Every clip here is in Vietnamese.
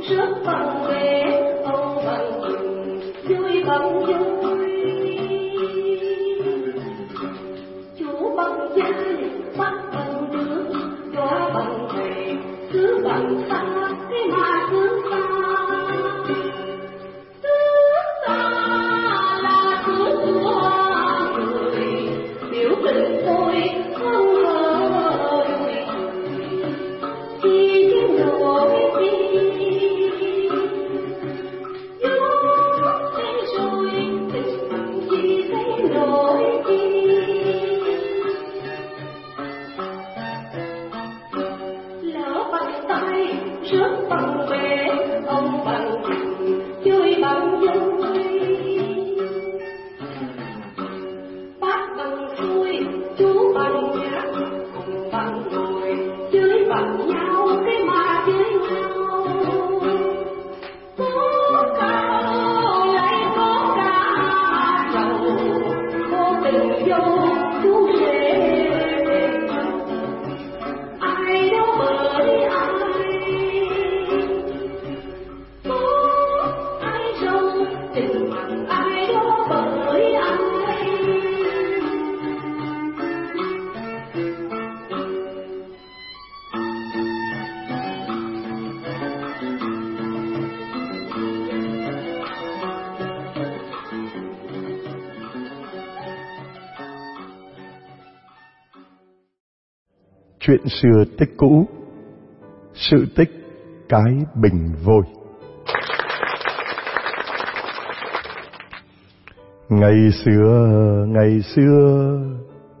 rước bằng về ông bằng vui bằng vui. Chú bằng dây bắt bằng nước, gió bằng thầy cứ bằng xa cái mà cứ xa. Chuyện xưa tích cũ, sự tích cái bình vôi. Ngày xưa,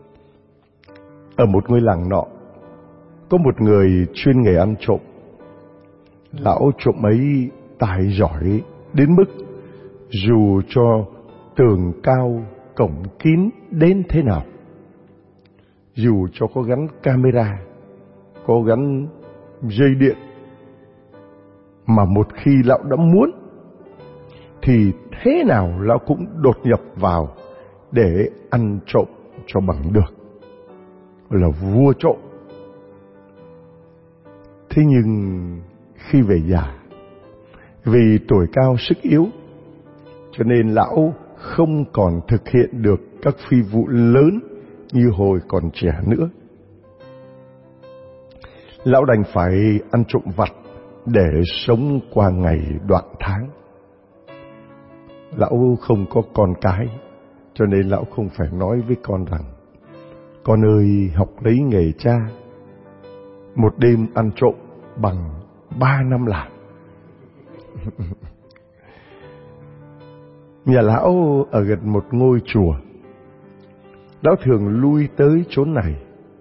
ở một ngôi làng nọ, có một người chuyên nghề ăn trộm. Lão trộm ấy tài giỏi đến mức dù cho tường cao, cổng kín đến thế nào, dù cho có gắn camera, có gắn dây điện, mà một khi lão đã muốn thì thế nào lão cũng đột nhập vào để ăn trộm cho bằng được, là vua trộm. Thế nhưng khi về già, vì tuổi cao sức yếu, cho nên lão không còn thực hiện được các phi vụ lớn như hồi còn trẻ nữa. Lão đành phải ăn trộm vặt để sống qua ngày đoạn tháng. Lão không có con cái, cho nên lão không phải nói với con rằng: con ơi, học lấy nghề cha, một đêm ăn trộm bằng 3 năm làm. Nhà lão ở gần một ngôi chùa. Lão thường lui tới chốn này,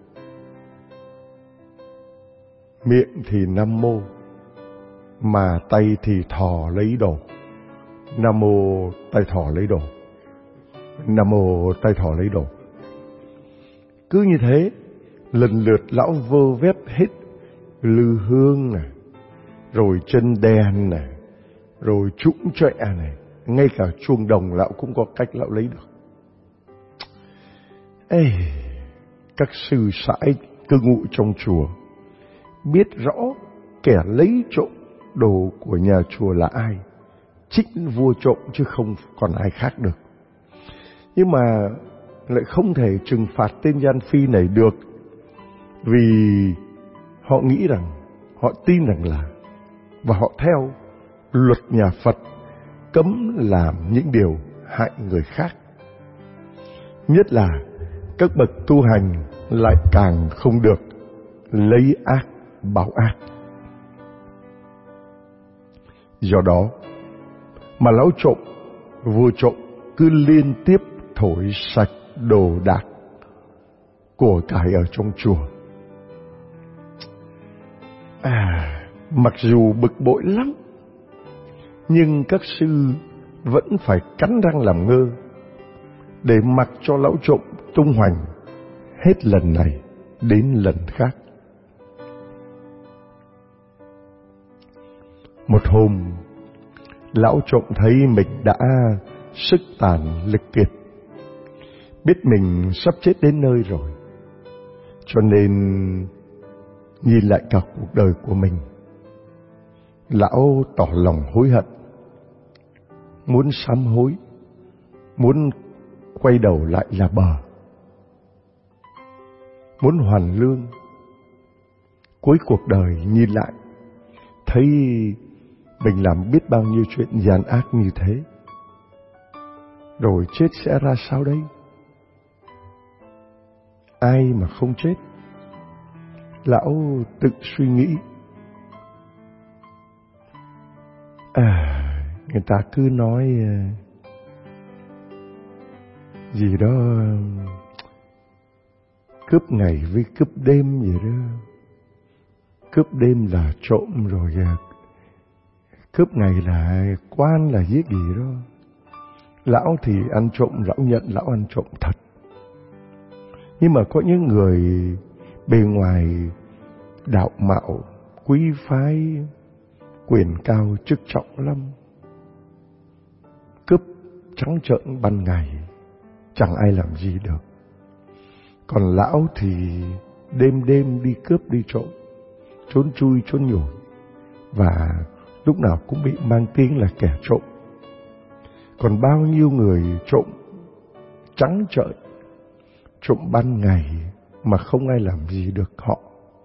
miệng thì Nam Mô, mà tay thì thò lấy đồ. Nam Mô, tay thò lấy đồ. Nam Mô, tay thò lấy đồ. Cứ như thế, lần lượt lão vơ vét hết lư hương này, rồi chân đèn này, rồi trũng trệ này, ngay cả chuông đồng lão cũng có cách lão lấy được. Ê, các sư sãi cư ngụ trong chùa biết rõ kẻ lấy trộm đồ của nhà chùa là ai, chính vua trộm chứ không còn ai khác được. Nhưng mà lại không thể trừng phạt tên gian phi này được, vì họ nghĩ rằng, họ tin rằng là, và họ theo luật nhà Phật cấm làm những điều hại người khác. Nhất là các bậc tu hành lại càng không được lấy ác báo ác. Do đó mà lão trộm, vua trộm cứ liên tiếp thổi sạch đồ đạc của cải ở trong chùa. Mặc dù bực bội lắm, nhưng các sư vẫn phải cắn răng làm ngơ để mặc cho lão trộm tung hoành hết lần này đến lần khác. Một hôm, lão trộm thấy mình đã sức tàn lực kiệt, biết mình sắp chết đến nơi rồi, cho nên nhìn lại cả cuộc đời của mình lão tỏ lòng hối hận, muốn sám hối, muốn quay đầu lại là bờ, muốn hoàn lương. Cuối cuộc đời nhìn lại, thấy mình làm biết bao nhiêu chuyện gian ác như thế, rồi chết sẽ ra sao đây? Ai mà không chết? Lão tự suy nghĩ. Người ta cứ nói gì đó cướp ngày với cướp đêm gì đó. Cướp đêm là trộm, rồi cướp ngày là quan là giết gì đó. Lão thì ăn trộm, lão nhận lão ăn trộm thật. Nhưng mà có những người bề ngoài đạo mạo, quý phái, quyền cao chức trọng lắm, cướp trắng trợn ban ngày, chẳng ai làm gì được. Còn lão thì đêm đêm đi cướp đi trộm, trốn chui trốn nhủi, và lúc nào cũng bị mang tiếng là kẻ trộm. Còn bao nhiêu người trộm trắng trợn, trộm ban ngày mà không ai làm gì được họ.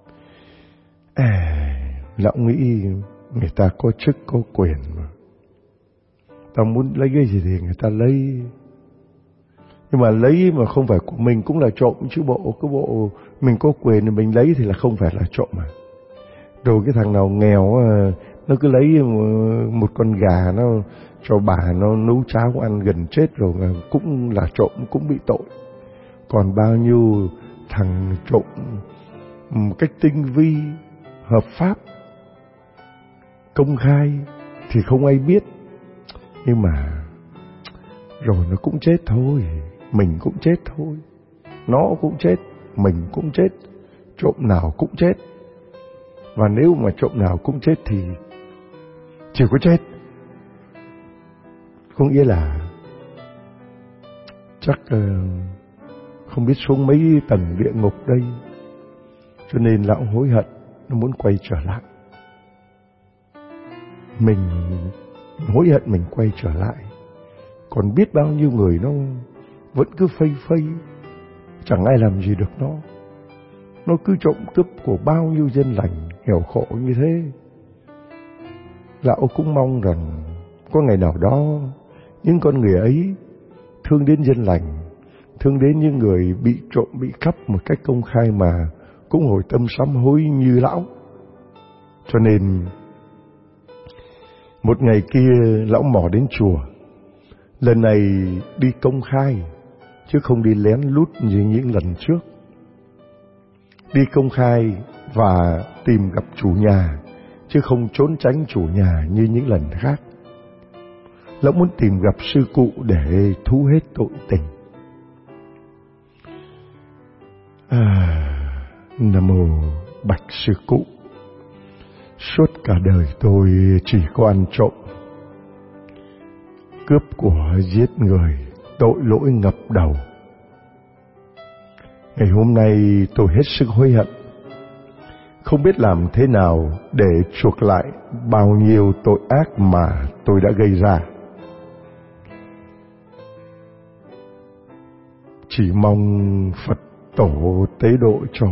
Lão nghĩ người ta có chức có quyền mà, ta muốn lấy cái gì thì người ta lấy. Nhưng mà lấy mà không phải của mình cũng là trộm chứ bộ. Cái bộ mình có quyền thì mình lấy thì là không phải là trộm mà. Rồi cái thằng nào nghèo nó cứ lấy một con gà nó cho bà nó nấu cháo ăn gần chết rồi cũng là trộm, cũng bị tội. Còn bao nhiêu thằng trộm một cách tinh vi, hợp pháp, công khai thì không ai biết. Nhưng mà rồi nó cũng chết thôi, mình cũng chết thôi. Nó cũng chết, mình cũng chết, trộm nào cũng chết. Và nếu mà trộm nào cũng chết thì chỉ có chết. Có nghĩa là chắc không biết xuống mấy tầng địa ngục đây. Cho nên lão hối hận, nó muốn quay trở lại. Mình hối hận mình quay trở lại. Còn biết bao nhiêu người nó vẫn cứ phây phây, chẳng ai làm gì được nó. Nó cứ trộm cướp của bao nhiêu dân lành nghèo khổ như thế. Lão cũng mong rằng có ngày nào đó những con người ấy thương đến dân lành, thương đến những người bị trộm, bị cắp một cách công khai mà cũng hồi tâm sám hối như lão. Cho nên một ngày kia lão mò đến chùa. Lần này đi công khai chứ không đi lén lút như những lần trước. Đi công khai và tìm gặp chủ nhà chứ không trốn tránh chủ nhà như những lần khác. Lão muốn tìm gặp sư cụ để thú hết tội tình. Nam mô Bạch Sư Cụ. Suốt cả đời tôi chỉ có ăn trộm, cướp của, giết người, tội lỗi ngập đầu. Ngày hôm nay tôi hết sức hối hận, không biết làm thế nào để chuộc lại bao nhiêu tội ác mà tôi đã gây ra. Chỉ mong Phật tổ tế độ cho.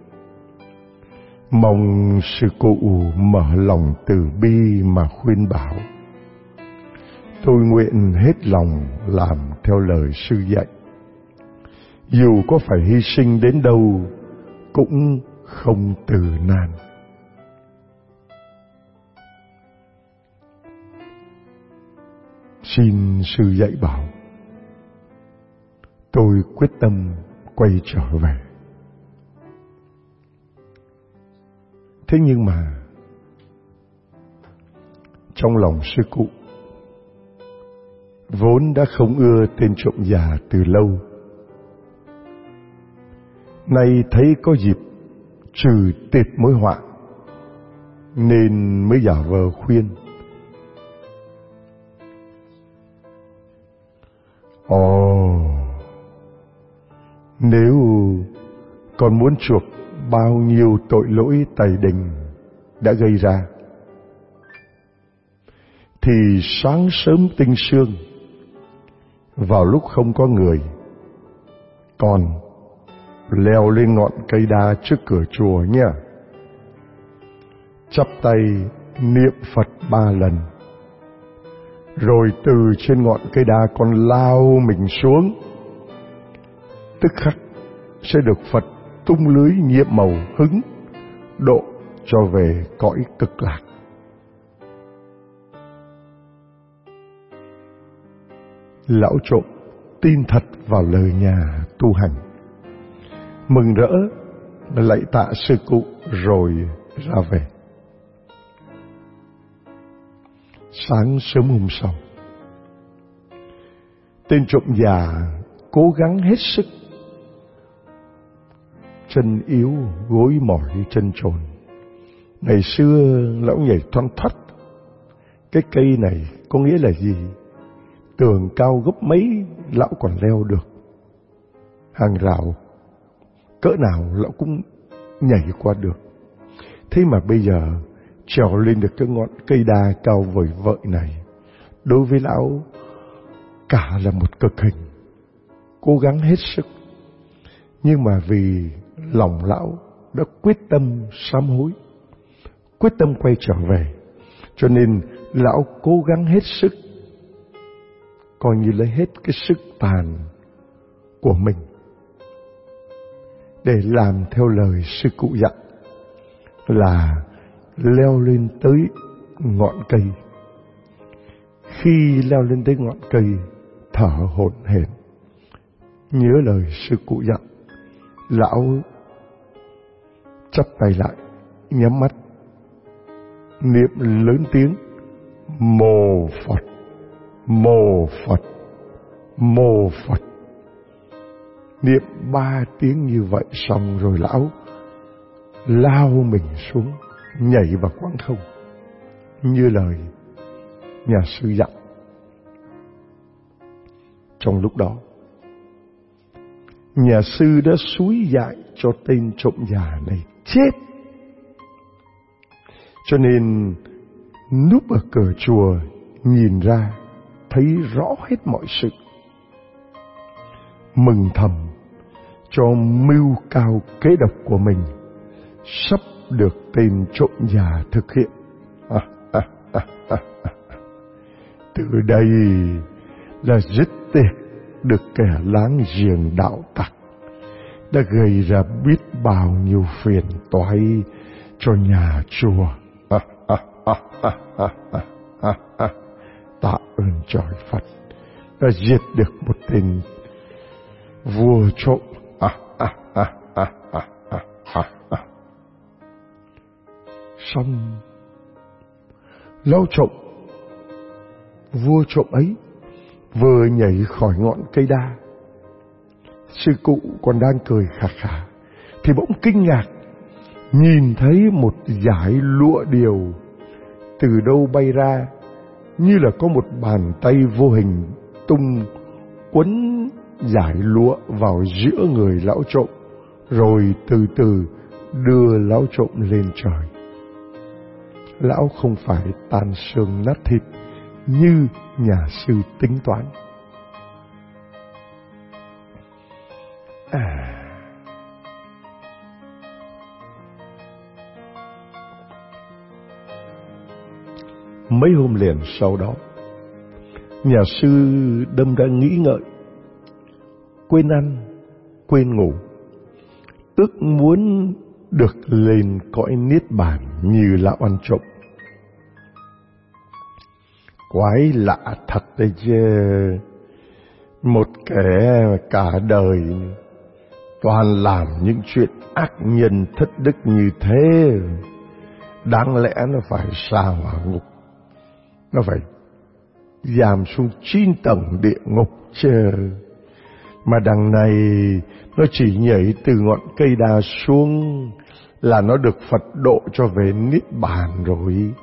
Mong sư cụ mở lòng từ bi mà khuyên bảo. Tôi nguyện hết lòng làm theo lời sư dạy. Dù có phải hy sinh đến đâu cũng không từ nan. Xin sư dạy bảo. Tôi quyết tâm quay trở về. Thế nhưng mà trong lòng sư cụ vốn đã không ưa tên trộm già từ lâu. Nay thấy có dịp trừ tiệt mối họa nên mới giả vờ khuyên. Nếu còn muốn chuộc bao nhiêu tội lỗi tày đình đã gây ra thì sáng sớm tinh sương, vào lúc không có người, còn leo lên ngọn cây đa trước cửa chùa nhé. Chắp tay niệm Phật 3 lần, rồi từ trên ngọn cây đa con lao mình xuống, tức khắc sẽ được Phật tung lưới nhiệm màu hứng độ cho về cõi cực lạc. Lão Trộm tin thật vào lời nhà tu hành, mừng rỡ lạy tạ sư cụ rồi ra về. Sáng sớm hôm sau, tên trộm già cố gắng hết sức, chân yếu gối mỏi chân chồn. Ngày xưa lão nhảy thoăn thoắt. Cái cây này có nghĩa là gì? Tường cao gấp mấy lão còn leo được, hàng rào cỡ nào lão cũng nhảy qua được. Thế mà bây giờ trèo lên được cái ngọn cây đa cao vời vợi này, đối với lão cả là một cực hình. Cố gắng hết sức, nhưng mà vì lòng lão đã quyết tâm sám hối, quyết tâm quay trở về, cho nên lão cố gắng hết sức, coi như lấy hết cái sức tàn của mình để làm theo lời sư cụ dặn, là leo lên tới ngọn cây. Khi leo lên tới ngọn cây, thở hổn hển, nhớ lời sư cụ dặn, lão chắp tay lại, nhắm mắt, niệm lớn tiếng: Mô Phật, Mô Phật, Mô Phật. Niệm 3 tiếng như vậy xong rồi lão lao mình xuống, nhảy vào quãng không như lời nhà sư dặn. Trong lúc đó, nhà sư đã xúi dại cho tên trộm già này chết. Cho nên núp ở cửa chùa nhìn ra thấy rõ hết mọi sự, mừng thầm cho mưu cao kế độc của mình sắp được tên trộm già thực hiện. Từ đây là dứt tiệt được kẻ láng giềng đạo tặc đã gây ra biết bao nhiêu phiền toái cho nhà chùa. Tạ ơn trời Phật đã diệt được một tên vua trộm. Xong, lão trộm, vua trộm ấy vừa nhảy khỏi ngọn cây đa, sư cụ còn đang cười khà khà thì bỗng kinh ngạc nhìn thấy một dải lụa điều từ đâu bay ra, như là có một bàn tay vô hình tung quấn dải lụa vào giữa người lão trộm, rồi từ từ đưa lão trộm lên trời. Lão không phải tan xương nát thịt như nhà sư tính toán. Mấy hôm liền sau đó, nhà sư đâm ra nghĩ ngợi, quên ăn, quên ngủ, ước muốn được lên cõi niết bàn như lão ăn trộm. Quái lạ thật đấy chứ, một kẻ cả đời toàn làm những chuyện ác nhân thất đức như thế, đáng lẽ nó phải sa hỏa ngục, nó phải giam xuống 9 tầng địa ngục chứ. Mà đằng này nó chỉ nhảy từ ngọn cây đa xuống là nó được Phật độ cho về niết bàn rồi.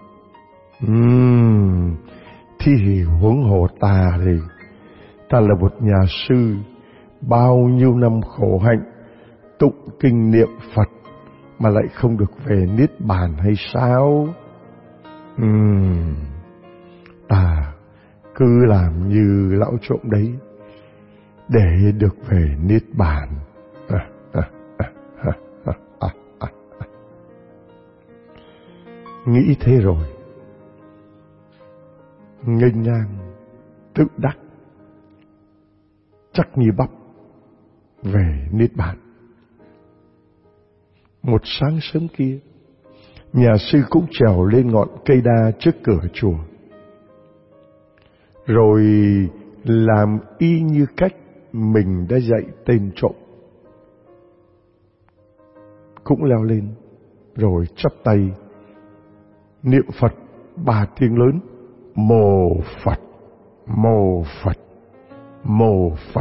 Thì huống hồ ta thì ta là một nhà sư, bao nhiêu năm khổ hạnh tụng kinh niệm Phật mà lại không được về niết bàn hay sao? ta cứ làm như lão trộm đấy để được về Niết Bàn. Nghĩ thế rồi, nghênh ngang, tự đắc, chắc như bắp về Niết Bàn. Một sáng sớm kia, nhà sư cũng trèo lên ngọn cây đa trước cửa chùa, rồi làm y như cách mình đã dạy tên trộm. Cũng leo lên, rồi chắp tay niệm Phật 3 tiếng lớn: Mô Phật, Mô Phật, Mô Phật.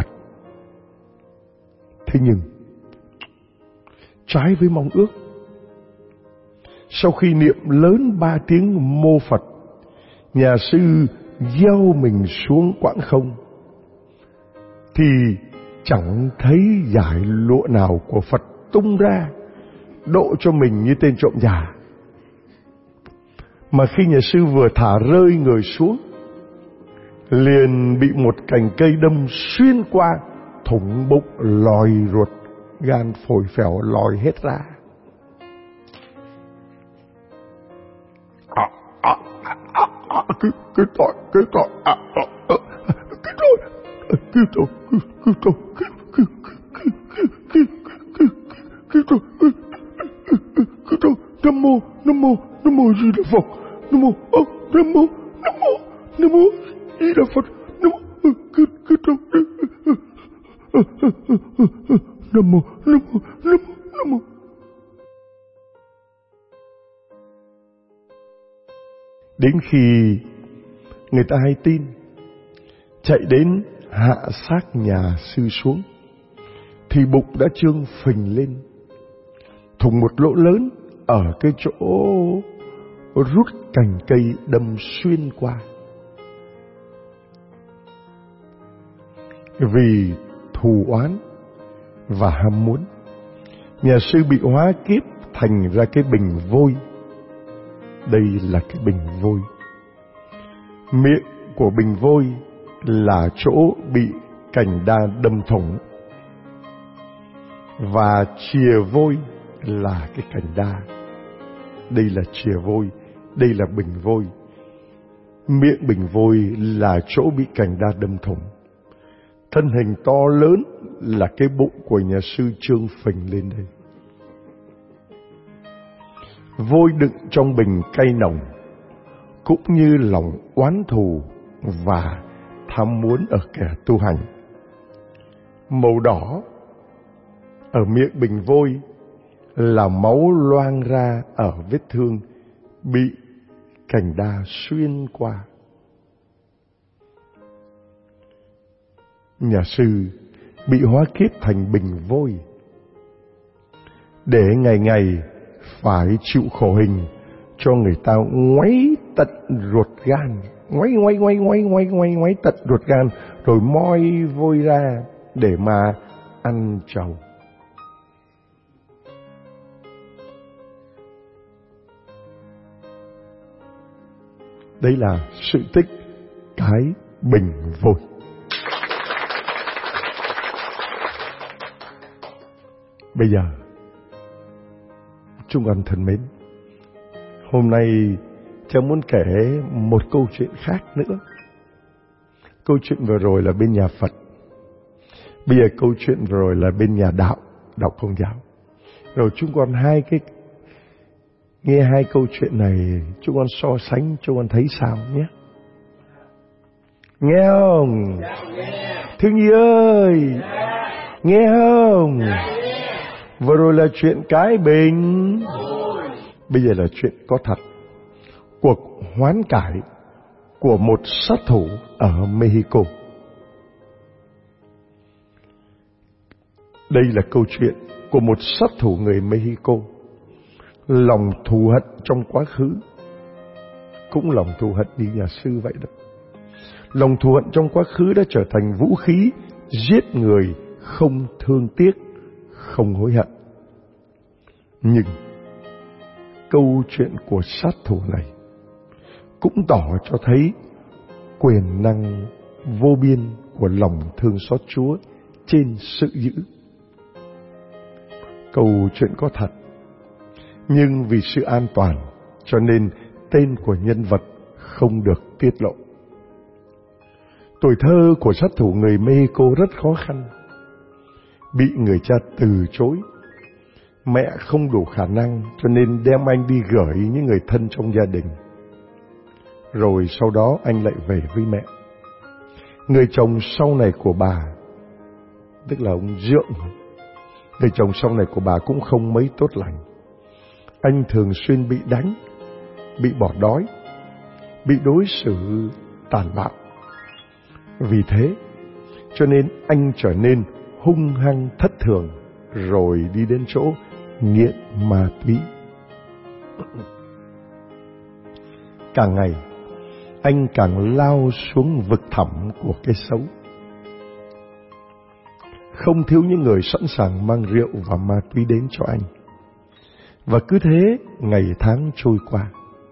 Thế nhưng trái với mong ước, sau khi niệm lớn 3 tiếng Mô Phật, nhà sư gieo mình xuống quãng không, thì chẳng thấy dải lụa nào của Phật tung ra độ cho mình như tên trộm già. Mà khi nhà sư vừa thả rơi người xuống, liền bị một cành cây đâm xuyên qua, thủng bụng, lòi ruột, gan phổi phèo lòi hết ra. Cái tội, Nam mô Di Đà Phật, Nam mô Di Đà Phật, Nam mô. Đến khi người ta hay tin, chạy đến hạ xác nhà sư xuống, thì bụng đã trương phình lên, thủng một lỗ lớn ở cái chỗ rút cành cây đâm xuyên qua. Vì thù oán và ham muốn, nhà sư bị hóa kiếp thành ra cái bình vôi. Đây là cái bình vôi. Miệng của bình vôi là chỗ bị cành đa đâm thủng, và chìa vôi là cái cành đa. Đây là chìa vôi, đây là bình vôi. Miệng bình vôi là chỗ bị cành đa đâm thủng. Thân hình to lớn là cái bụng của nhà sư trương phình lên đây. Vôi đựng trong bình cay nồng, cũng như lòng oán thù và tham muốn ở kẻ tu hành. Màu đỏ ở miệng bình vôi là máu loang ra ở vết thương bị cành đa xuyên qua. Nhà sư bị hóa kiếp thành bình vôi, để ngày ngày phải chịu khổ hình cho người ta ngoáy tận ruột gan, ngoáy tận ruột gan, rồi moi vôi ra để mà ăn trầu. Đấy là sự tích cái bình vôi. Bây giờ, chúng con thân mến, hôm nay cháu muốn kể một câu chuyện khác nữa. Câu chuyện vừa rồi là bên nhà Phật, bây giờ câu chuyện vừa rồi là bên nhà đạo Công giáo. Rồi chúng con nghe hai câu chuyện này, chúng con so sánh, chúng con thấy sao nhé. Nghe không? Thương Nhi ơi, nghe không? Vừa rồi là chuyện cái bình, bây giờ là chuyện có thật. Cuộc hoán cải của một sát thủ ở Mexico. Đây là câu chuyện của một sát thủ người Mexico. Lòng thù hận trong quá khứ, cũng lòng thù hận như nhà sư vậy đó. Lòng thù hận trong quá khứ đã trở thành vũ khí giết người không thương tiếc, không hối hận. Nhưng câu chuyện của sát thủ này cũng tỏ cho thấy quyền năng vô biên của lòng thương xót Chúa trên sự dữ. Câu chuyện có thật, nhưng vì sự an toàn cho nên tên của nhân vật không được tiết lộ. Tuổi thơ của sát thủ người Mexico rất khó khăn. Bị người cha từ chối, mẹ không đủ khả năng cho nên đem anh đi gửi những người thân trong gia đình. Rồi sau đó anh lại về với mẹ. Người chồng sau này của bà, tức là ông Dượng, người chồng sau này của bà cũng không mấy tốt lành. Anh thường xuyên bị đánh, bị bỏ đói, bị đối xử tàn bạo. Vì thế cho nên anh trở nên hung hăng thất thường, rồi đi đến chỗ nghiện ma túy. Càng ngày anh càng lao xuống vực thẳm của cái xấu. Không thiếu những người sẵn sàng mang rượu và ma túy đến cho anh. Và cứ thế ngày tháng trôi qua.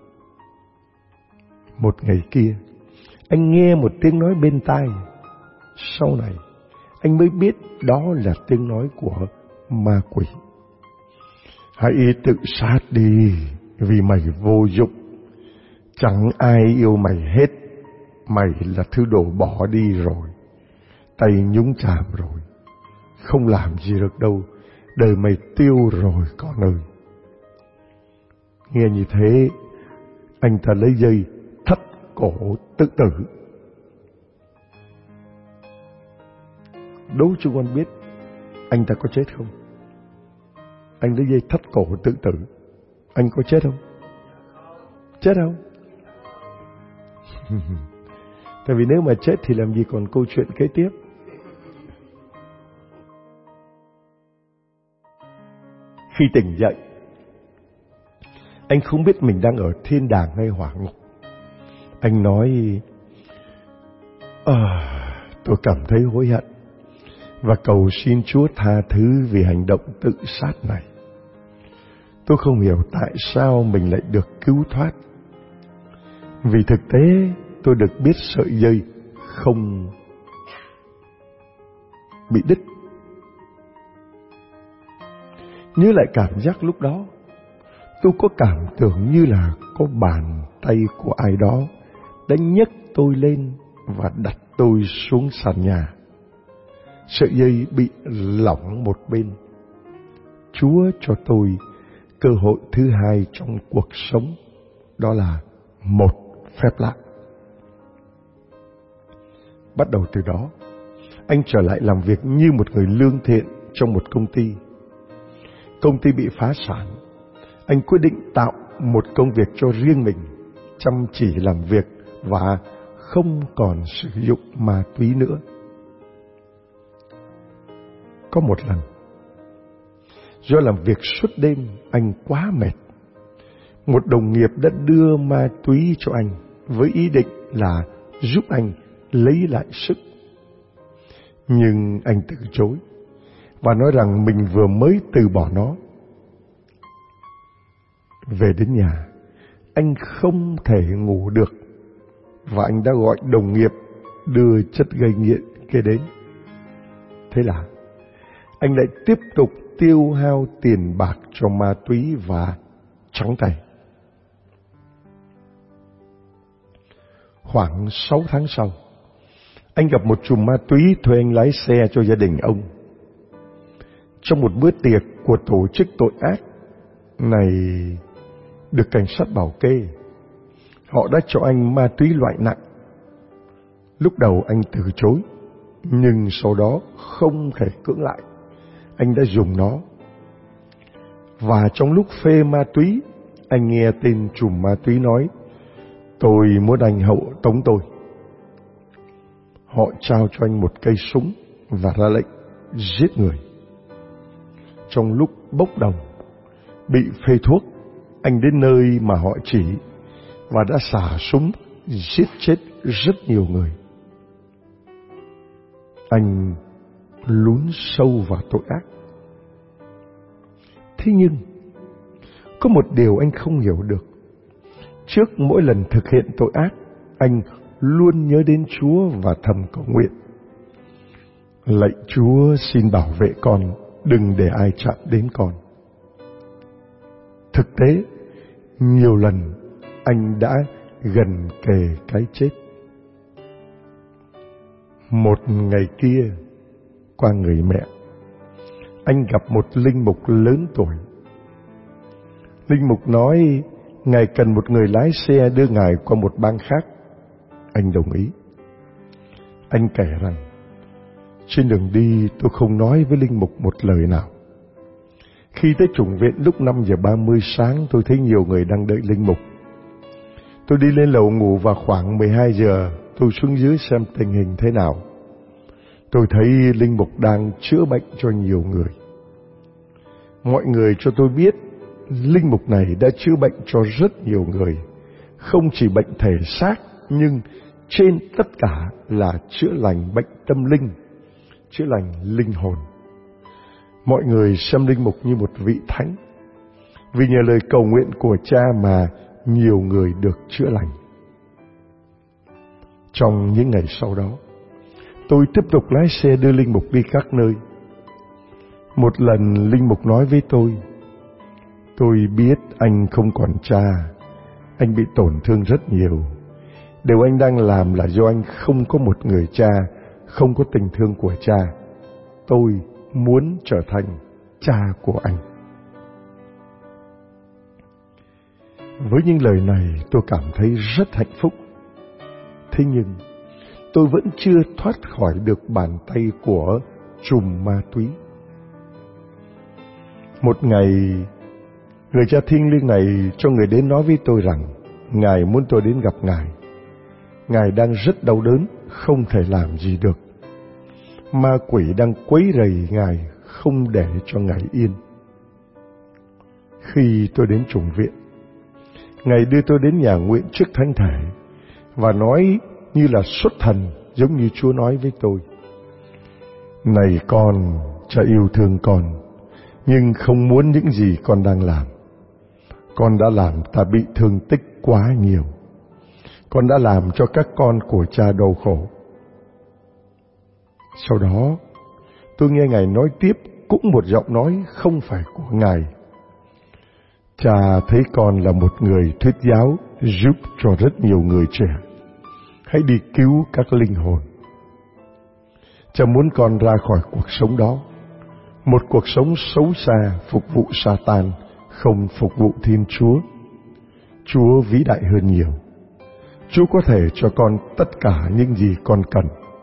Một ngày kia, anh nghe một tiếng nói bên tai. Sau này anh mới biết đó là tiếng nói của ma quỷ. Hãy tự sát đi, vì mày vô dụng. Chẳng ai yêu mày hết. Mày là thứ đồ bỏ đi rồi, tay nhúng chàm rồi, không làm gì được đâu. Đời mày tiêu rồi con ơi. Nghe như thế, anh ta lấy dây thắt cổ tự tử. Đố chúng con biết anh ta có chết không? Anh lấy dây thắt cổ tự tử, anh có chết không? Chết không? Tại vì nếu mà chết thì làm gì còn câu chuyện kế tiếp. Khi tỉnh dậy, anh không biết mình đang ở thiên đàng hay hỏa ngục. Anh nói, tôi cảm thấy hối hận và cầu xin Chúa tha thứ vì hành động tự sát này. Tôi không hiểu tại sao mình lại được cứu thoát. Vì thực tế tôi được biết sợi dây không bị đứt. Nhớ lại cảm giác lúc đó, tôi có cảm tưởng như là có bàn tay của ai đó đã nhấc tôi lên và đặt tôi xuống sàn nhà. Sợi dây bị lỏng một bên. Chúa cho tôi cơ hội thứ hai trong cuộc sống, đó là một phép lạ. Bắt đầu từ đó, anh trở lại làm việc như một người lương thiện trong một công ty. Công ty bị phá sản. Anh quyết định tạo một công việc cho riêng mình, chăm chỉ làm việc và không còn sử dụng ma túy nữa. Có một lần, do làm việc suốt đêm, anh quá mệt. Một đồng nghiệp đã đưa ma túy cho anh với ý định là giúp anh lấy lại sức. Nhưng anh từ chối và nói rằng mình vừa mới từ bỏ nó. Về đến nhà, anh không thể ngủ được và anh đã gọi đồng nghiệp đưa chất gây nghiện kia đến. Thế là anh lại tiếp tục tiêu hao tiền bạc cho ma túy và trắng tay. Khoảng 6 tháng sau, anh gặp một chùm ma túy thuê anh lái xe cho gia đình ông. Trong một bữa tiệc của tổ chức tội ác này được cảnh sát bảo kê, họ đã cho anh ma túy loại nặng. Lúc đầu anh từ chối, nhưng sau đó không thể cưỡng lại, anh đã dùng nó. Và trong lúc phê ma túy, anh nghe tên chùm ma túy nói, tôi muốn anh hậu tống tôi. Họ trao cho anh một cây súng và ra lệnh giết người. Trong lúc bốc đồng, bị phê thuốc, anh đến nơi mà họ chỉ và đã xả súng giết chết rất nhiều người. Anh lún sâu vào tội ác. Thế nhưng, có một điều anh không hiểu được. Trước mỗi lần thực hiện tội ác, anh luôn nhớ đến Chúa và thầm cầu nguyện: lạy Chúa, xin bảo vệ con, đừng để ai chạm đến con. Thực tế, nhiều lần anh đã gần kề cái chết. Một ngày kia, qua người mẹ, anh gặp một linh mục lớn tuổi. Linh mục nói ngài cần một người lái xe đưa ngài qua một bang khác. Anh đồng ý. Anh kể rằng trên đường đi tôi không nói với linh mục một lời nào. Khi tới chủng viện lúc 5:30 sáng, tôi thấy nhiều người đang đợi linh mục. Tôi đi lên lầu ngủ và khoảng 12 giờ tôi xuống dưới xem tình hình thế nào. Tôi thấy linh mục đang chữa bệnh cho nhiều người. Mọi người cho tôi biết linh mục này đã chữa bệnh cho rất nhiều người, không chỉ bệnh thể xác nhưng trên tất cả là chữa lành bệnh tâm linh, chữa lành linh hồn. Mọi người xem linh mục như một vị thánh, vì nhờ lời cầu nguyện của cha mà nhiều người được chữa lành. Trong những ngày sau đó, tôi tiếp tục lái xe đưa linh mục đi các nơi. Một lần linh mục nói với tôi biết anh không còn cha, anh bị tổn thương rất nhiều. Điều anh đang làm là do anh không có một người cha, không có tình thương của cha. Tôi muốn trở thành cha của anh. Với những lời này tôi cảm thấy rất hạnh phúc. Thế nhưng tôi vẫn chưa thoát khỏi được bàn tay của trùm ma túy. Một ngày, người cha thiêng liêng này cho người đến nói với tôi rằng ngài muốn tôi đến gặp ngài. Ngài đang rất đau đớn, không thể làm gì được. Ma quỷ đang quấy rầy ngài, không để cho ngài yên. Khi tôi đến chủng viện, ngài đưa tôi đến nhà nguyện trước thánh thể và nói như là xuất thần, giống như Chúa nói với tôi: này con, cha yêu thương con, nhưng không muốn những gì con đang làm. Con đã làm ta bị thương tích quá nhiều. Con đã làm cho các con của cha đau khổ. Sau đó, tôi nghe ngài nói tiếp, cũng một giọng nói không phải của ngài: cha thấy con là một người thuyết giáo giúp cho rất nhiều người trẻ. Hãy đi cứu các linh hồn. Cha muốn con ra khỏi cuộc sống đó, một cuộc sống xấu xa, phục vụ Satan, không phục vụ Thiên Chúa. Chúa vĩ đại hơn nhiều. Chúa có thể cho con tất cả những gì con cần.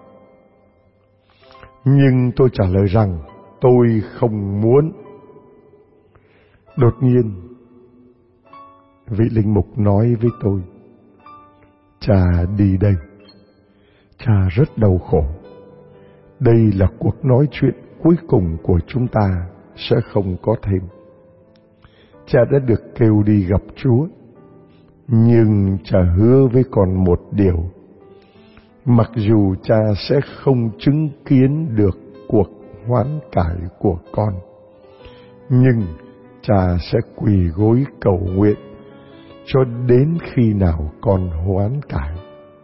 Nhưng tôi trả lời rằng tôi không muốn. Đột nhiên, vị linh mục nói với tôi: cha đi đây. Cha rất đau khổ. Đây là cuộc nói chuyện cuối cùng của chúng ta, sẽ không có thêm. Cha đã được kêu đi gặp Chúa, nhưng cha hứa với con một điều: mặc dù cha sẽ không chứng kiến được cuộc hoán cải của con, nhưng cha sẽ quỳ gối cầu nguyện cho đến khi nào con hoán cải.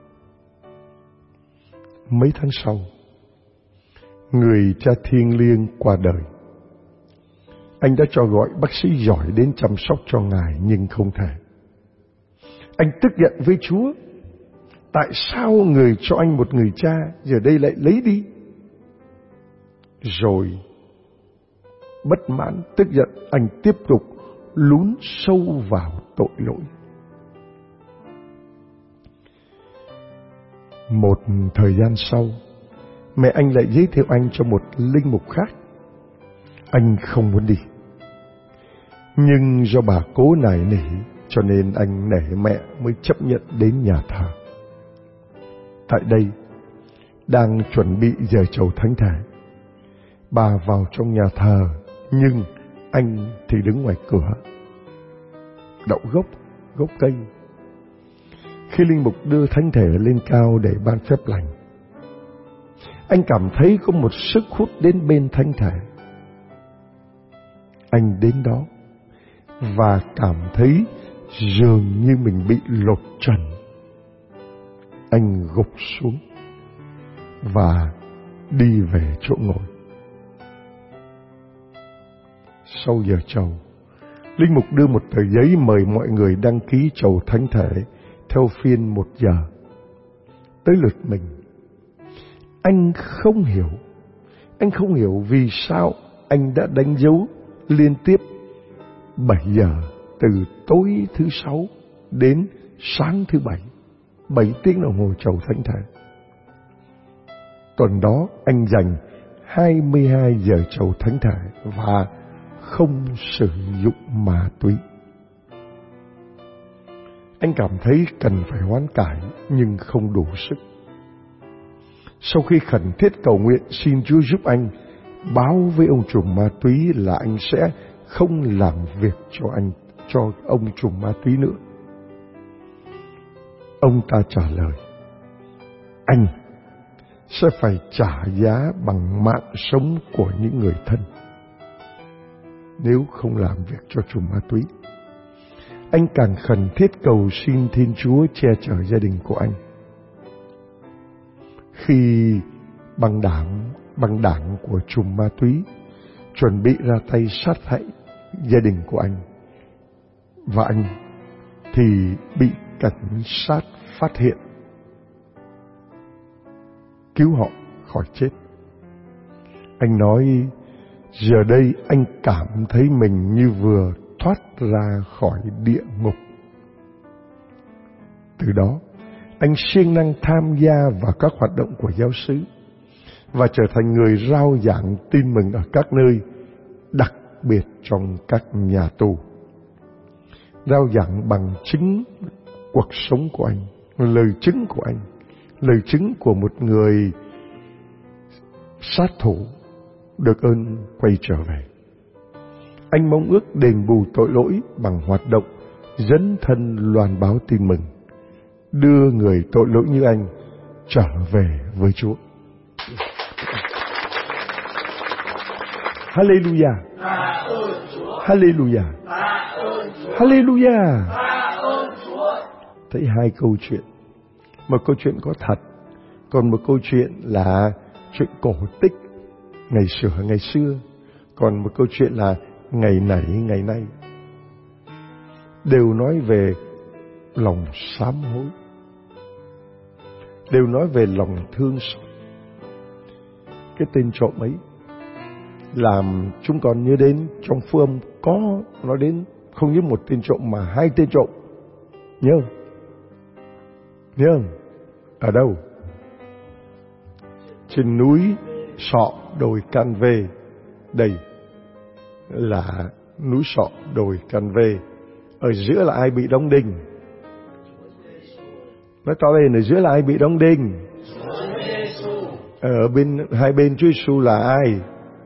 Mấy tháng sau, người cha thiêng liêng qua đời. Anh đã cho gọi bác sĩ giỏi đến chăm sóc cho ngài, nhưng không thể. Anh tức giận với Chúa: tại sao người cho anh một người cha, giờ đây lại lấy đi? Rồi bất mãn, tức giận, anh tiếp tục lún sâu vào tội lỗi. Một thời gian sau, mẹ anh lại giới thiệu anh cho một linh mục khác. Anh không muốn đi, nhưng do bà cố nài nỉ, cho nên anh nể mẹ mới chấp nhận đến nhà thờ. Tại đây, đang chuẩn bị giờ chầu thánh thể, bà vào trong nhà thờ, nhưng anh thì đứng ngoài cửa, đậu gốc cây. Khi linh mục đưa thánh thể lên cao để ban phép lành, anh cảm thấy có một sức hút đến bên thánh thể. Anh đến đó và cảm thấy dường như mình bị lột trần. Anh gục xuống và đi về chỗ ngồi. Sau giờ chầu, linh mục đưa một tờ giấy mời mọi người đăng ký chầu thánh thể theo phiên 1 giờ. Tới lượt mình. Anh không hiểu vì sao anh đã đánh dấu liên tiếp 7 giờ từ tối thứ 6 đến sáng thứ 7, 7 tiếng đồng hồ chầu thánh thể. Tuần đó anh dành 22 giờ chầu thánh thể và không sử dụng ma túy. Anh cảm thấy cần phải hoán cải nhưng không đủ sức. Sau khi khẩn thiết cầu nguyện xin Chúa giúp anh, báo với ông trùm ma túy là anh sẽ không làm việc cho ông trùm ma túy nữa. Ông ta trả lời, anh sẽ phải trả giá bằng mạng sống của những người thân nếu không làm việc cho trùm ma túy. Anh càng khẩn thiết cầu xin Thiên Chúa che chở gia đình của anh. Khi băng đảng của trùm ma túy chuẩn bị ra tay sát hại gia đình của anh và anh thì bị cảnh sát phát hiện, cứu họ khỏi chết. Anh nói, giờ đây anh cảm thấy mình như vừa thoát ra khỏi địa ngục. Từ đó, anh siêng năng tham gia vào các hoạt động của giáo xứ và trở thành người rao giảng tin mừng ở các nơi, đặc biệt trong các nhà tù. Rao giảng bằng chính cuộc sống của anh, lời chứng của anh, lời chứng của một người sát thủ được ơn quay trở về. Anh mong ước đền bù tội lỗi bằng hoạt động dấn thân loan báo tin mừng, đưa người tội lỗi như anh trở về với Chúa. Hallelujah! Hallelujah! Hallelujah! Thấy hai câu chuyện. Một câu chuyện có thật, còn một câu chuyện là chuyện cổ tích ngày xưa, còn một câu chuyện là ngày nay. Đều nói về lòng sám hối, đều nói về lòng thương xót. Cái tên trộm ấy làm chúng con nhớ đến trong Phúc Âm có nói đến không những một tên trộm mà 2 tên trộm. Nhớ không? Ở đâu? Trên núi Sọ đồi Can Vê. Đây là núi Sọ đồi Can Vê. Ở giữa là ai bị đóng đinh? Nói to lên, ở giữa là ai bị đóng đinh? Ở bên hai bên Chúa Giêsu là ai?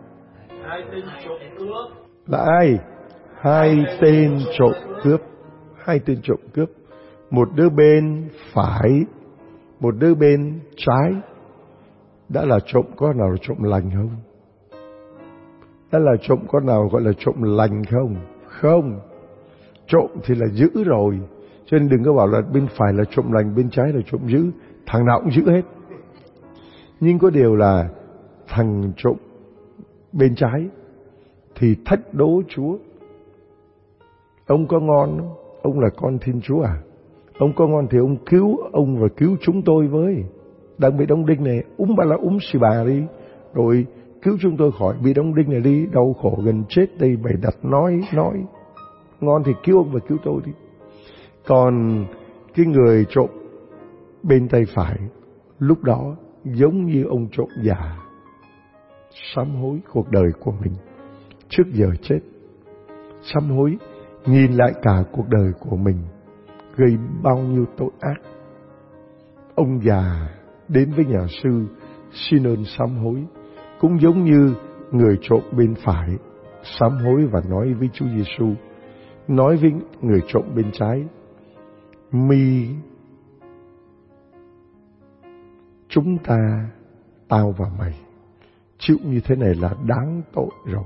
Là ai? 2 tên trộm cướp. 2 tên trộm cướp. Một đứa bên phải, một đứa bên trái. Đã là trộm, có nào là trộm lành không? Đã là trộm, có nào gọi là trộm lành không? Không. Trộm thì là dữ rồi. Cho nên đừng có bảo là bên phải là trộm lành, bên trái là trộm dữ. Thằng nào cũng dữ hết. Nhưng có điều là thằng trộm bên trái thì thách đố Chúa. Ông có ngon không? Ông là con Thiên Chúa à? Ông có ngon thì ông cứu ông và cứu chúng tôi với. Đang bị đóng đinh này, bà là xì bà đi. Rồi cứu chúng tôi khỏi bị đóng đinh này đi. Đau khổ gần chết đây, bày đặt nói. Ngon thì cứu ông và cứu tôi đi. Còn cái người trộm bên tay phải lúc đó giống như ông trộm già, sám hối cuộc đời của mình trước giờ chết. Sám hối nhìn lại cả cuộc đời của mình gây bao nhiêu tội ác. Ông già đến với nhà sư xin ơn sám hối, cũng giống như người trộm bên phải sám hối và nói với Chúa Giêsu, nói với người trộm bên trái, chúng ta, tao và mày chịu như thế này là đáng tội rồi.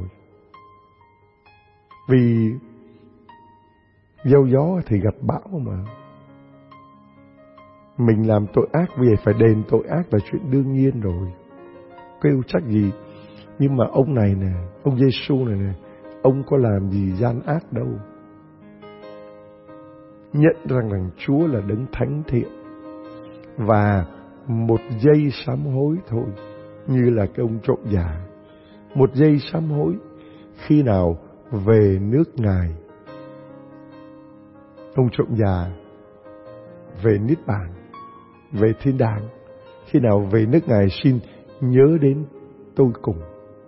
Vì gieo gió thì gặp bão mà. Mình làm tội ác vì phải đền tội ác là chuyện đương nhiên rồi, kêu trách gì. Nhưng mà ông này nè, ông Giêsu này nè, ông có làm gì gian ác đâu. Nhận rằng Chúa là đấng thánh thiện, và một giây sám hối thôi, như là cái ông trộm già, một giây sám hối, khi nào về nước Ngài, ông trộm già về Niết Bàn, về thiên đàng, khi nào về nước Ngài xin nhớ đến tôi cùng.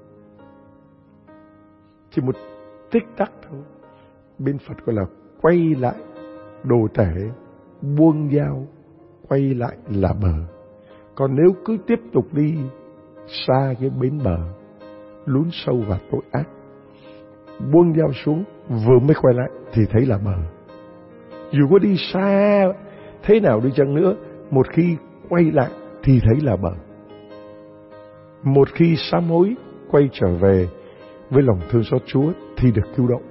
Chỉ một tích tắc thôi, bên Phật gọi là quay lại đồ tể, buông dao, quay lại là bờ. Còn nếu cứ tiếp tục đi xa cái bến bờ, lún sâu vào tội ác, buông dao xuống vừa mới quay lại thì thấy là bờ. Dù có đi xa thế nào đi chăng nữa, một khi quay lại thì thấy là bờ. Một khi sám hối quay trở về với lòng thương xót Chúa thì được cứu độ.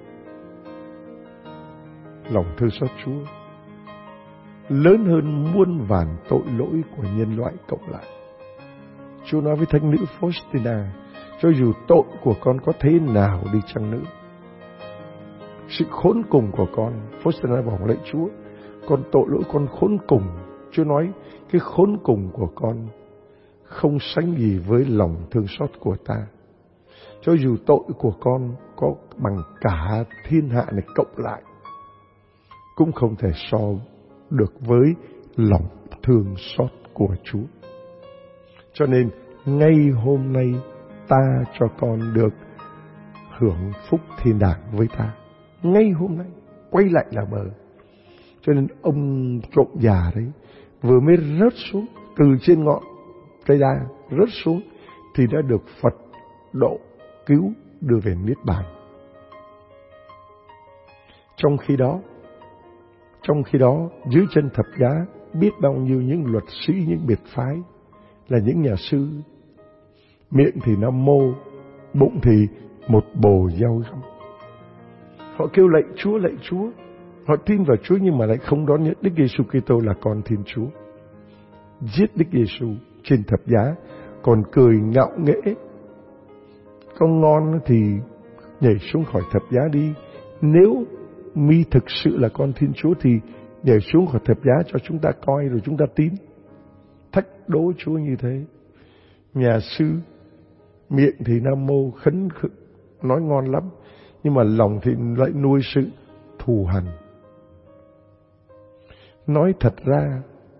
Lòng thương xót Chúa lớn hơn muôn vàn tội lỗi của nhân loại cộng lại. Chúa nói với thánh nữ Faustina, cho dù tội của con có thế nào đi chăng nữa, sự khốn cùng của con, Faustina bảo lạy Chúa, con tội lỗi con khốn cùng. Chúa nói cái khốn cùng của con không sánh gì với lòng thương xót của ta. Cho dù tội của con có bằng cả thiên hạ này cộng lại, cũng không thể so được với lòng thương xót của Chúa. Cho nên ngay hôm nay ta cho con được hưởng phúc thiên đàng với ta. Ngay hôm nay quay lại là bờ. Cho nên ông trộm già đấy vừa mới rớt xuống từ trên ngọn cây đa, rớt xuống thì đã được Phật độ cứu đưa về Niết Bàn. Trong khi đó dưới chân thập giá biết bao nhiêu những luật sĩ, những biệt phái, là những nhà sư, miệng thì Nam Mô, bụng thì một bồ dao găm. Họ kêu lạy Chúa, họ tin vào Chúa nhưng mà lại không đón nhận Đức Giêsu Kitô là con Thiên Chúa. Giết Đức Giêsu trên thập giá, còn cười ngạo nghễ. Có ngon thì nhảy xuống khỏi thập giá đi. Nếu mi thực sự là con Thiên Chúa thì nhảy xuống khỏi thập giá cho chúng ta coi rồi chúng ta tin. Thách đố Chúa như thế. Nhà sư miệng thì Nam Mô khấn khự, nói ngon lắm, nhưng mà lòng thì lại nuôi sự thù hằn. Nói thật ra,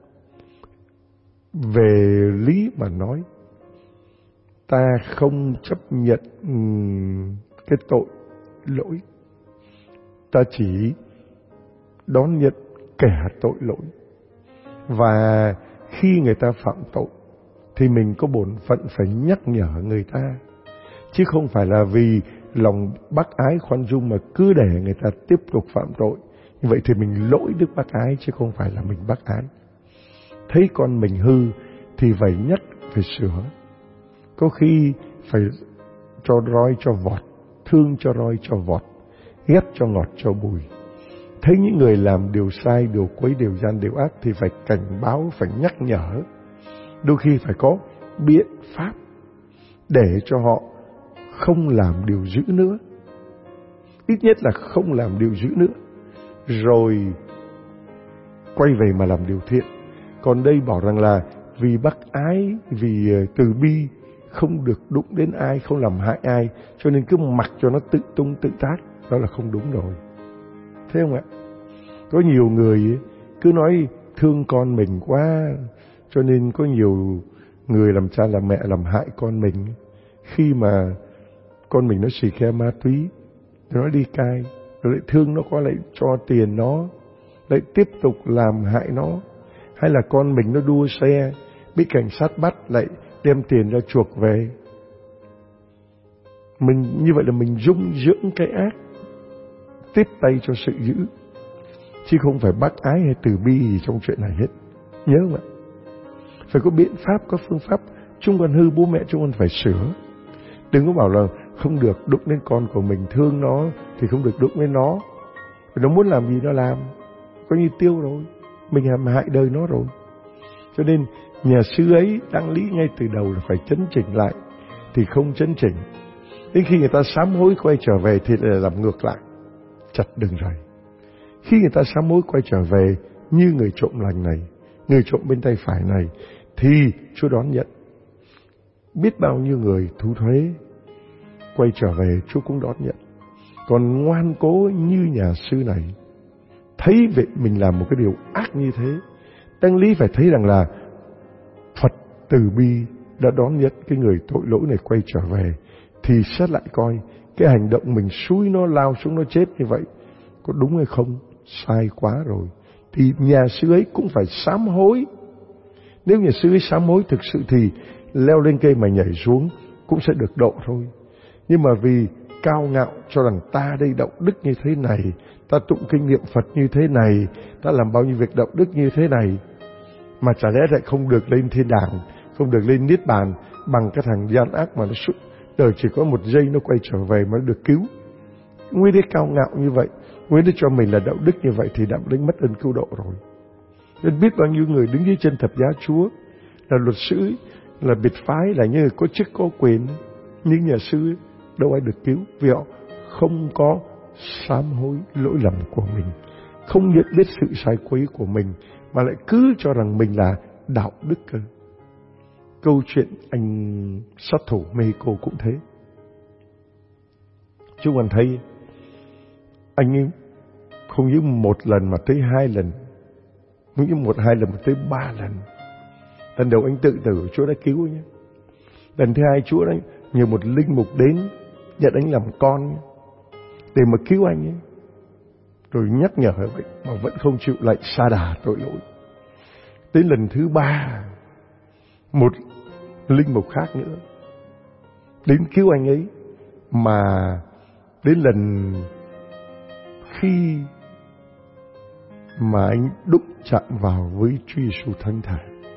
về lý mà nói, ta không chấp nhận cái tội lỗi, ta chỉ đón nhận kẻ tội lỗi. Và khi người ta phạm tội thì mình có bổn phận phải nhắc nhở người ta, chứ không phải là vì lòng bác ái khoan dung mà cứ để người ta tiếp tục phạm tội. Như vậy thì mình lỗi đức bác ái, chứ không phải là mình bác ái. Thấy con mình hư thì phải nhắc, phải sửa. Có khi phải cho roi cho vọt, thương cho roi cho vọt, ghét cho ngọt cho bùi. Thấy những người làm điều sai, điều quấy, điều gian, điều ác thì phải cảnh báo, phải nhắc nhở. Đôi khi phải có biện pháp để cho họ không làm điều dữ nữa. Ít nhất là không làm điều dữ nữa, rồi quay về mà làm điều thiện. Còn đây bảo rằng là vì bác ái, vì từ bi, không được đụng đến ai, không làm hại ai, cho nên cứ mặc cho nó tự tung tự tác. Đó là không đúng rồi. Thấy không ạ? Có nhiều người cứ nói thương con mình quá, cho nên có nhiều người làm cha làm mẹ làm hại con mình. Khi mà con mình nó xì ke ma túy, nó đi cai, rồi lại thương nó quá, lại cho tiền nó, lại tiếp tục làm hại nó. Hay là con mình nó đua xe, bị cảnh sát bắt, lại đem tiền ra chuộc về. Mình như vậy là mình dung dưỡng cái ác, tiếp tay cho sự dữ, chứ không phải bác ái hay từ bi gì trong chuyện này hết. Nhớ không ạ? Phải có biện pháp, có phương pháp. Chúng con hư, bố mẹ chúng con phải sửa. Đừng có bảo là không được đụng đến con của mình, thương nó thì không được đụng đến nó. Nó muốn làm gì nó làm, coi như tiêu rồi. mình làm hại đời nó rồi. Cho nên nhà sư ấy đáng lý ngay từ đầu là phải chấn chỉnh lại, thì không chấn chỉnh. Đến khi người ta sám hối quay trở về thì lại làm ngược lại, chặt đường rầy. Khi người ta sám hối quay trở về như người trộm lành này, người trộm bên tay phải này, thì Chúa đón nhận. Biết bao nhiêu người thu thuế quay trở về Chúa cũng đón nhận. Còn ngoan cố như nhà sư này, thấy vậy mình làm một cái điều ác như thế, đáng lý phải thấy rằng là Phật từ bi đã đón nhận cái người tội lỗi này quay trở về, thì xét lại coi cái hành động mình xúi nó lao xuống nó chết như vậy có đúng hay không. Sai quá rồi thì nhà sư ấy cũng phải sám hối. Nếu nhà sư ấy sám hối thực sự thì leo lên cây mà nhảy xuống cũng sẽ được độ thôi. Nhưng mà vì cao ngạo cho rằng ta đây đạo đức như thế này, ta tụng kinh niệm Phật như thế này, ta làm bao nhiêu việc đạo đức như thế này, mà chả lẽ lại không được lên thiên đàng, không được lên niết bàn bằng cái thằng gian ác mà nó suốt đời chỉ có một giây nó quay trở về mà nó được cứu. Nguyên đến cao ngạo như vậy, nguyên đến cho mình là đạo đức như vậy thì đã đánh mất ơn cứu độ rồi. Nên biết bao nhiêu người đứng dưới chân thập giá Chúa, là luật sư, là biệt phái, là những người có chức có quyền, nhưng nhà sư đâu ai được cứu, vì họ không có sám hối lỗi lầm của mình, không nhận biết sự sai quấy của mình, mà lại cứ cho rằng mình là đạo đức cơ. Câu chuyện anh sát thủ Mexico cũng thế. Chúng còn thấy anh ấy không những một lần mà tới 2 lần, không những 1-2 lần mà tới 3 lần. Lần đầu anh tự tử, Chúa đã cứu nhé. Lần thứ 2 Chúa đã nhờ một linh mục đến nhận anh làm con nhé, để mà cứu anh ấy, rồi nhắc nhở vậy mà vẫn không chịu lại sa đà tội lỗi. Đến lần thứ 3, một linh mục khác nữa đến cứu anh ấy, mà đến lần khi mà anh đụng chạm vào với Chúa Giêsu thánh thể,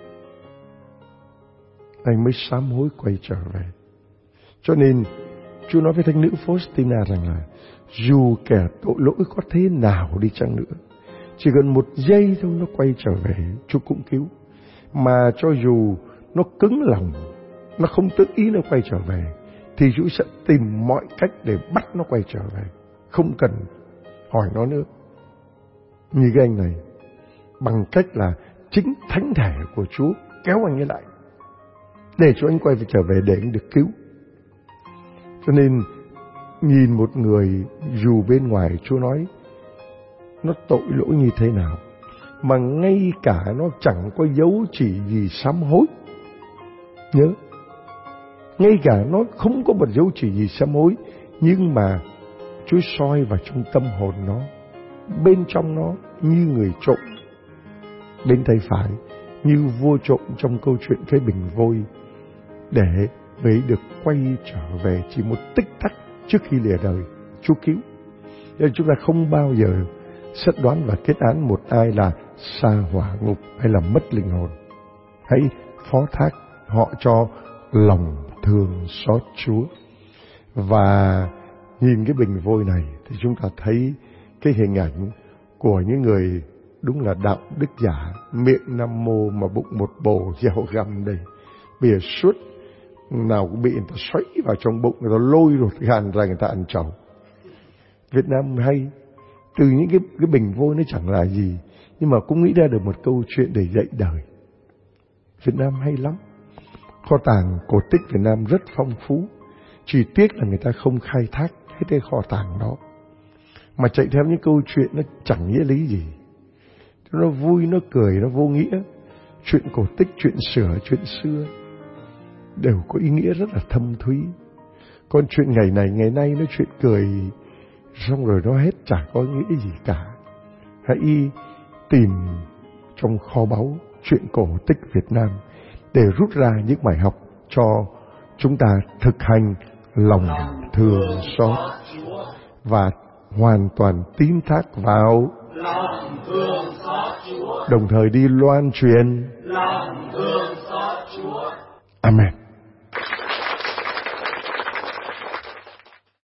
anh mới sám hối quay trở về. Cho nên Chúa nói với thánh nữ Faustina rằng là dù kẻ tội lỗi có thế nào đi chăng nữa, chỉ cần 1 giây thôi nó quay trở về, Chúa cũng cứu. Mà cho dù nó cứng lòng, nó không tự ý nó quay trở về, thì Chúa sẽ tìm mọi cách để bắt nó quay trở về, không cần hỏi nó nữa. Như cái anh này, bằng cách là chính thánh thể của Chúa kéo anh ấy lại, để cho anh quay trở về, để anh được cứu. Cho nên nhìn một người dù bên ngoài Chúa nói nó tội lỗi như thế nào, mà ngay cả nó chẳng có dấu chỉ gì sám hối. Nhớ, ngay cả nó không có một dấu chỉ gì sám hối, nhưng mà Chúa soi vào trong tâm hồn nó, bên trong nó như người trộm bên tay phải, như vua trộm trong câu chuyện cái bình vôi, để người được quay trở về chỉ một tích tắc trước khi lìa đời. Chúa cứu. Nên chúng ta không bao giờ xét đoán và kết án một ai là sa hỏa ngục hay là mất linh hồn. Hãy phó thác họ cho lòng thương xót Chúa. Và nhìn cái bình vôi này thì chúng ta thấy cái hình ảnh của những người đúng là đạo đức giả, miệng Nam Mô mà bụng một bồ dẻo găm đây. Bây giờ suốt nào cũng bị người ta xoáy vào trong bụng, người ta lôi rồi gan ra người ta ăn trầu. Việt Nam hay, từ những cái bình vôi nó chẳng là gì, nhưng mà cũng nghĩ ra được một câu chuyện để dạy đời. Việt Nam hay lắm. Kho tàng cổ tích Việt Nam rất phong phú, chỉ tiếc là người ta không khai thác hết cái kho tàng đó, mà chạy theo những câu chuyện nó chẳng nghĩa lý gì. Nó vui, nó cười, nó vô nghĩa. Chuyện cổ tích, chuyện sửa, chuyện xưa đều có ý nghĩa rất là thâm thúy. Còn chuyện ngày này ngày nay nó chuyện cười xong rồi nó hết, chả có nghĩa gì cả. Hãy tìm trong kho báu chuyện cổ tích Việt Nam để rút ra những bài học cho chúng ta thực hành lòng thương xót và hoàn toàn tín thác vào lòng thương xót Chúa, đồng thời đi loan truyền lòng thương xót Chúa. Amen.